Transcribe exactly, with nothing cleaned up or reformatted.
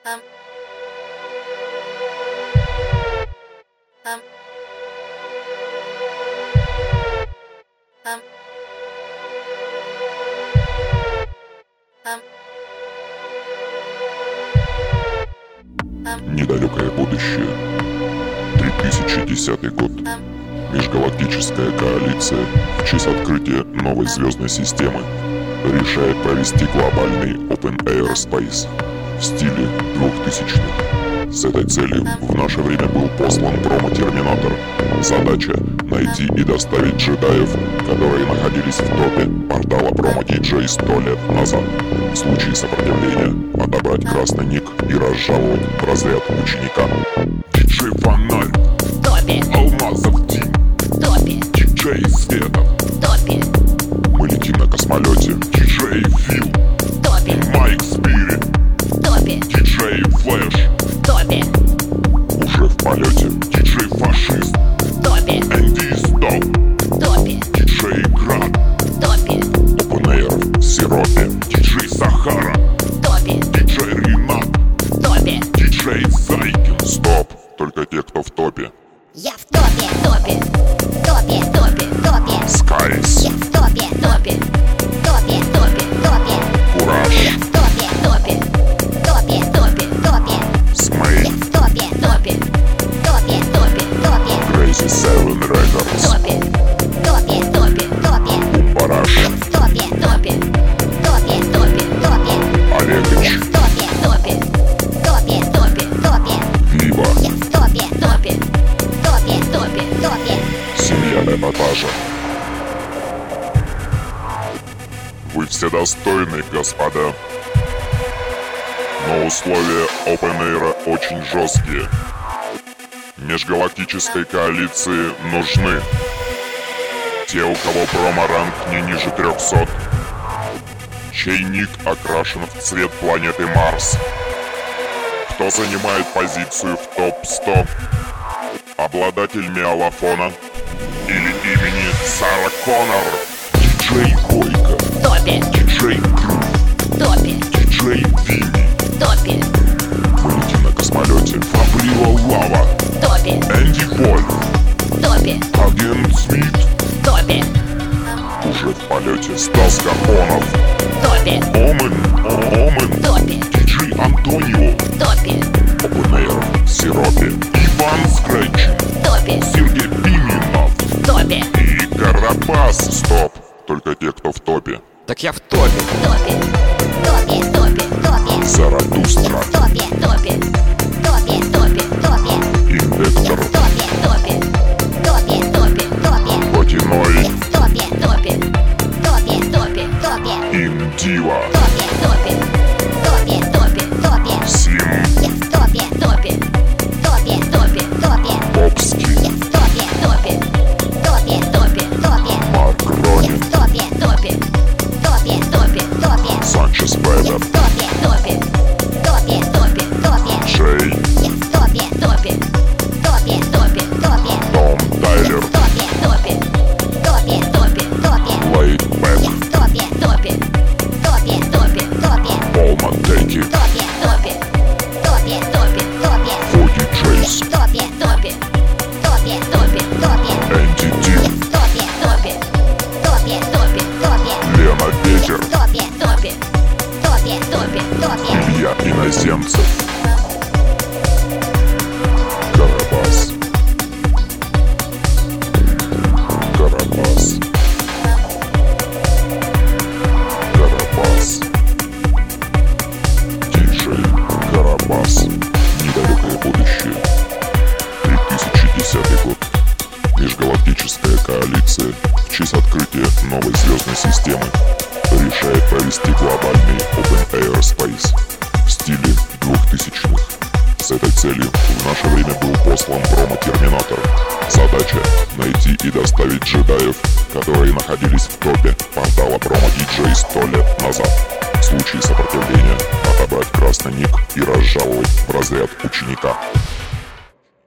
Um. Um. Um. Um. Um. Недалекое будущее. две тысячи десятый год. Um. Межгалактическая коалиция в честь открытия новой звездной системы решает провести глобальный Open Air Space в стиле двухтысячных. С этой целью в наше время был послан промо-терминатор. Задача — найти и доставить джедаев, которые находились в топе портала промо-ди джей сто лет назад. В случае сопротивления отобрать красный ник и разжаловать в разряд ученика. Диджей Фонарь, В топе, Алмазов Дим, в топе, диджей Света. в топе, Мы летим на космолете. Диджей Фил, в топе, Майк Спирит, в топе, диджей Флэш. в топе, Уже в полете. Диджей Фашист, в топе, Энди Стоп, в топе, диджей Град, в топе, Open Air в сиропе. Диджей Сахара, в топе, диджей Ринат, в топе. диджей Зайкин. Стоп, только те, кто в топе. Я в топе, топе, топе, топе, топе. Скайс, Я в топе, топе, топе, топе, топе. Кураж, Я в топе, топе, топе, топе, топе. Смей, Я в топе, топе, топе, топе, топе. Crazy Seven Records, Топе, топе, топе, топе. Бараш, Я в топе, топе, топе, топе, топе. Я Олегович, в топе, топе, топе, топе, топе. Вива, Я в топе, топе, топе, топе, топе. семья эпатажа. Вы все достойны, господа. Но условия Open Air очень жесткие. Межгалактической коалиции нужны те, у кого промо-ранг не ниже трехсот, чей ник окрашен в цвет планеты Марс, кто занимает позицию в топ сто, обладатель миолофона или имени Сара Коннор, диджей Бойко, В топе, диджей Грув, в топе, диджей Винни. в топе, Мы летим на космолете. Фабрила Лава, в топе, Энди Вольф, в топе, Агент Смит. в топе, Уже в полете. Стас Капонов, в топе, Омен, в Омен, топе, диджей Антонио, в топе, Open Air в сиропе. Иван Скретчин, в топе, Сергей Пименов в топе, и Карабас. Стоп, только те, кто в топе. Так я в топе. в топе, в топе, топе, топе. Заратустра, В топе, топе, топе, топе, топе. Индектор, В топе, топе, топе, топе, топе. Платиной, В топе, топе, топе, топе, топе. Индива, В топе, топе, топе, топе, топе. Сим, Я в топе, топе, топе, топе, топе. Попский, Я в топе, топе, топе, топе, топе. Марк Я Ронин, в топе, топе, топе, топе, топе. Санчес Я Федер, в топе, топе, топе, топе, топе. Джей, Я в топе, топе, топе, топе, топе. Том Я Тайлер, в топе, топе, топе, топе, топе. Лейд Я Бэк, в топе, топе, топе, топе, топе. Пол Монтеки, Топе, топе, топе, топе, топе. Фоди Джейс, Я в топе, топе, топе, топе, топе. Энди Я Дим, в топе, топе, топе, топе, топе. Лена Ветер, В топе, топе, топе, топе, топе. Илья Иноземцев, Карабас, Карабас, Карабас, диджей Карабас. Недалекое будущее. две тысячи десятый год. Межгалактическая коалиция в честь открытия новой звездной системы решает провести глобальный Open Air Space в стиле двухтысячных. С этой целью в наше время был послан промо-терминатор. Задача — найти и доставить джедаев, которые находились в топе портала промо-ди джей сто лет назад. В случае сопротивления отобрать красный ник и разжаловать в разряд ученика.